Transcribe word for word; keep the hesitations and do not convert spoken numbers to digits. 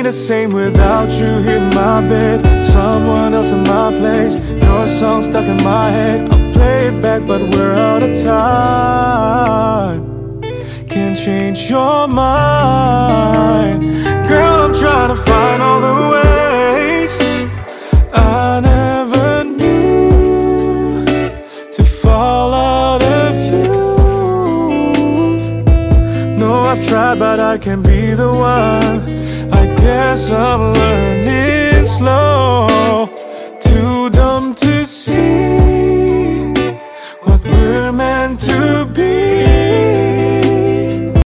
ain't the same without you here in my bed. Someone else in my place, your song stuck in my head. I'll play it back but we're out of time. Can't change your mind. Girl, I'm trying to find all the ways I never knew to fall out of you. No, I've tried but I can't be the one. I guess I'm